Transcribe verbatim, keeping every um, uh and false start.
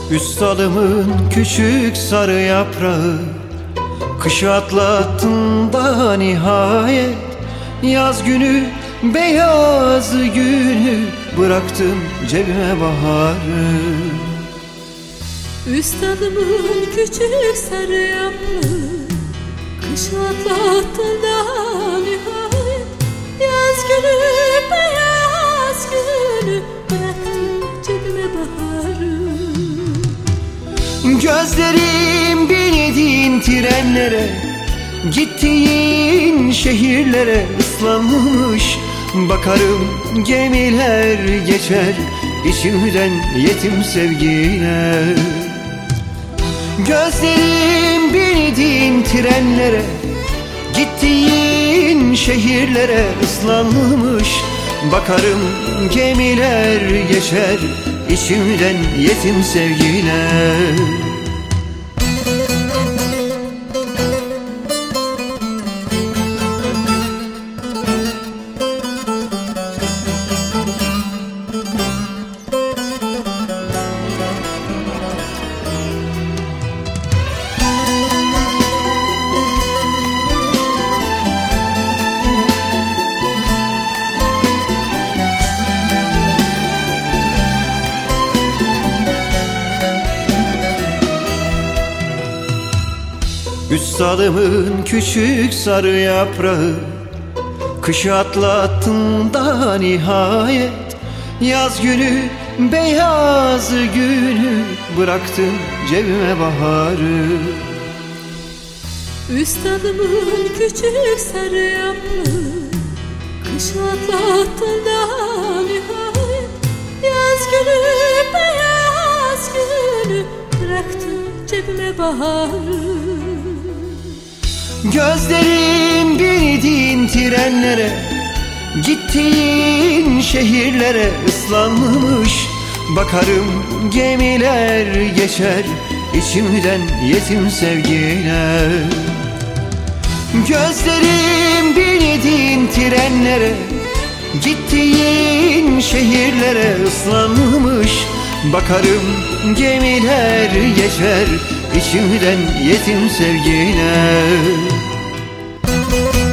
Üstadımın küçük sarı yaprağı, kışı atlattın da nihayet. Yaz günü, beyaz günü, bıraktım cebime baharı. Üstadımın küçük sarı yaprağı, kışı atlattın da nihayet. Yaz günü, beyaz günü, bıraktım cebime baharı. Gözlerim bindiğin trenlere, gittiğin şehirlere ıslanmış. Bakarım gemiler geçer içimden yetim sevgiler. Gözlerim bindiğin trenlere, gittiğin şehirlere ıslanmış. Bakarım gemiler geçer içimden yetim sevgiler. Üstadımın küçük sarı yaprağı, kışı atlattın da nihayet. Yaz günü, beyaz günü, bıraktım cebime baharı. Üstadımın küçük sarı yaprağı, kışı atlattın da nihayet. Yaz günü, beyaz günü, bıraktım cebime baharı. Gözlerim bindiğin trenlere, gittiğin şehirlere ıslanmış. Bakarım gemiler geçer içimden yetim sevgiler. Gözlerim bindiğin trenlere, gittiğin şehirlere ıslanmış. Bakarım gemiler geçer içimden yetim sevgiler.